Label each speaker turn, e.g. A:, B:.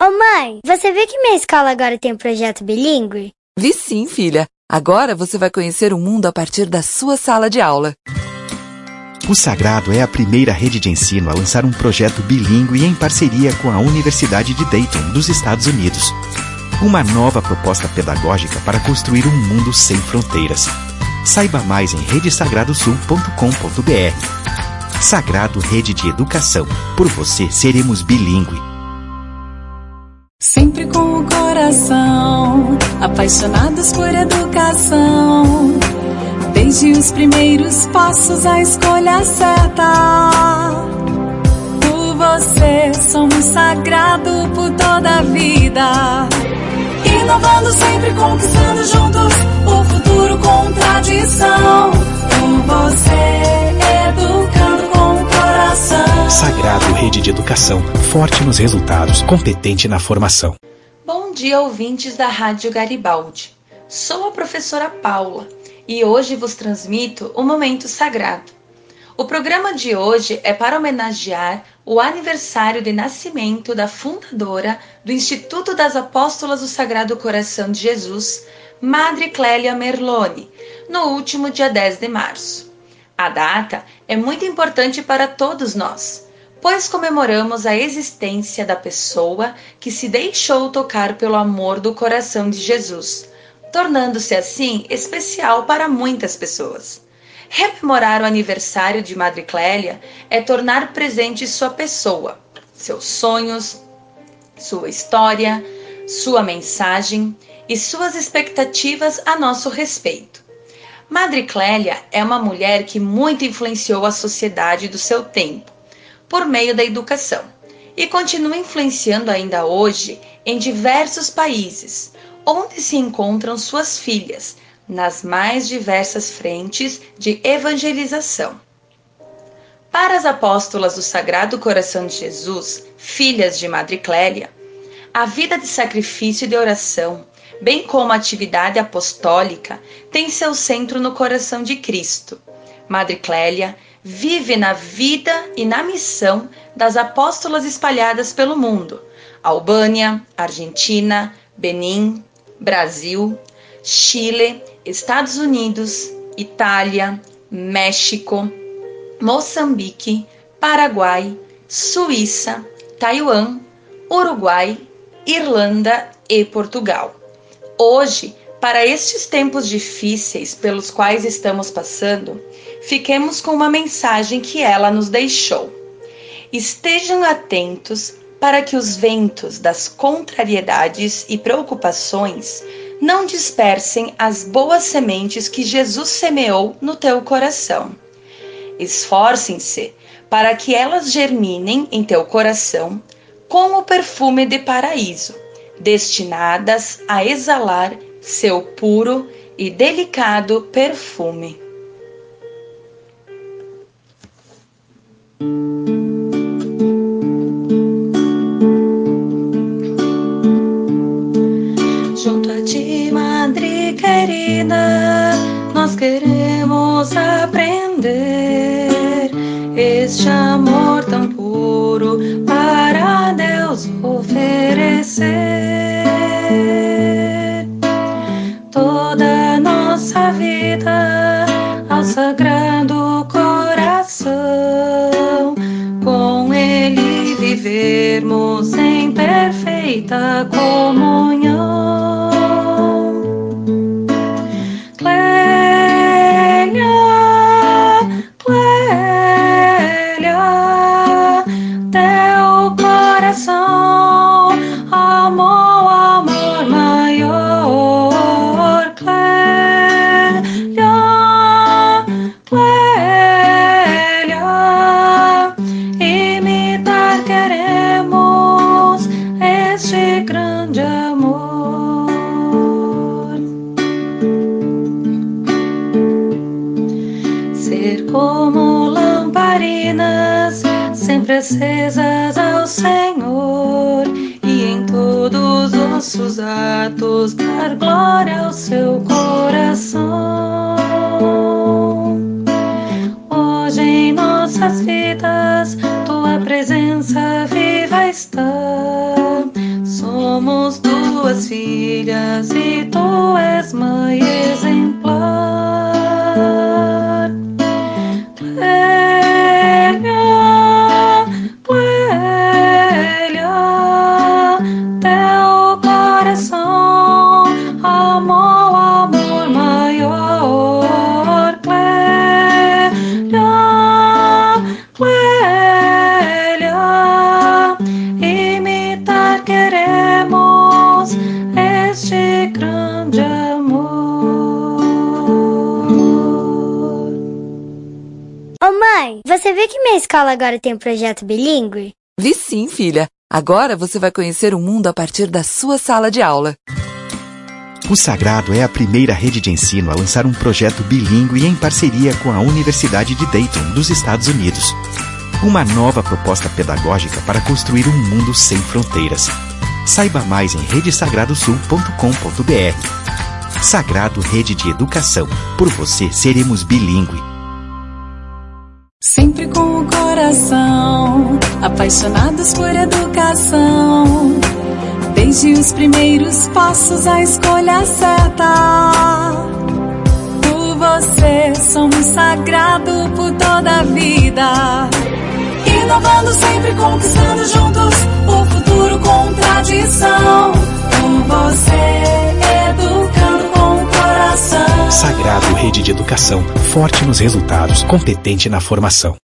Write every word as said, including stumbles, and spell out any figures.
A: Ô mãe, você viu que minha escola agora tem um projeto bilíngue?
B: Vi sim, filha. Agora você vai conhecer o mundo a partir da sua sala de aula.
C: O Sagrado é a primeira rede de ensino a lançar um projeto bilíngue em parceria com a Universidade de Dayton, dos Estados Unidos. Uma nova proposta pedagógica para construir um mundo sem fronteiras. Saiba mais em rede sagrado sul ponto com ponto b r. Sagrado Rede de Educação. Por você seremos bilíngue.
D: Sempre com o coração, apaixonados por educação. Desde os primeiros passos, a escolha certa. Por você, somos sagrado por toda a vida. Inovando sempre, conquistando juntos o futuro com tradição. Por você, educando com o coração.
C: Sagrado Rede de Educação. Forte nos resultados, competente na formação.
E: Bom dia, ouvintes da Rádio Garibaldi. Sou a professora Paula e hoje vos transmito o Momento Sagrado. O programa de hoje é para homenagear o aniversário de nascimento da fundadora do Instituto das Apóstolas do Sagrado Coração de Jesus, Madre Clélia Merloni, no último dia dez de março. A data é muito importante para todos nós, pois comemoramos a existência da pessoa que se deixou tocar pelo amor do coração de Jesus, tornando-se assim especial para muitas pessoas. Rememorar o aniversário de Madre Clélia é tornar presente sua pessoa, seus sonhos, sua história, sua mensagem e suas expectativas a nosso respeito. Madre Clélia é uma mulher que muito influenciou a sociedade do seu tempo, por meio da educação, e continua influenciando ainda hoje em diversos países, onde se encontram suas filhas, nas mais diversas frentes de evangelização. Para as apóstolas do Sagrado Coração de Jesus, filhas de Madre Clélia, a vida de sacrifício e de oração, bem como a atividade apostólica, tem seu centro no coração de Cristo. Madre Clélia vive na vida e na missão das apóstolas espalhadas pelo mundo: Albânia, Argentina, Benin, Brasil, Chile, Estados Unidos, Itália, México, Moçambique, Paraguai, Suíça, Taiwan, Uruguai, Irlanda e Portugal. Hoje, para estes tempos difíceis pelos quais estamos passando, fiquemos com uma mensagem que ela nos deixou. Estejam atentos para que os ventos das contrariedades e preocupações não dispersem as boas sementes que Jesus semeou no teu coração. Esforcem-se para que elas germinem em teu coração com o perfume de paraíso, destinadas a exalar seu puro e delicado perfume. Junto a ti, Madre querida, nós queremos aprender este amor tão puro para Deus oferecer. Toda nossa vida ao Sagrado Coração, com Ele vivermos em perfeita comunhão. Acesas ao Senhor e em todos os nossos atos dar glória ao seu coração. Hoje em nossas vidas tua presença viva está. somos duas filhas e tu és mãe exemplar. Clélia, Clélia, teu coração amou amor maior. Clélia, Clélia, imitar queremos este grande amor.
A: Ô mãe, você viu que minha escola agora tem um projeto bilíngue?
B: Vi sim, filha. Agora você vai conhecer o mundo a partir da sua sala de aula.
C: O Sagrado é a primeira rede de ensino a lançar um projeto bilíngue em parceria com a Universidade de Dayton, dos Estados Unidos. Uma nova proposta pedagógica para construir um mundo sem fronteiras. Saiba mais em rede sagrado sul ponto com ponto br. Sagrado Rede de Educação. Por você seremos bilíngue.
D: Sempre com o coração, apaixonados por educação. Desde os primeiros passos, a escolha certa. Por você somos sagrado por toda a vida. Inovando sempre, conquistando juntos o futuro com tradição. Por você, educando com o coração.
C: Sagrado Rede de Educação. Forte nos resultados, competente na formação.